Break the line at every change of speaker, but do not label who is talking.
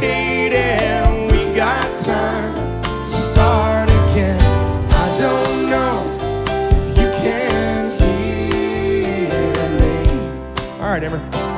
complicated. We got time to start again. I don't know if you can hear me. All right, Amber.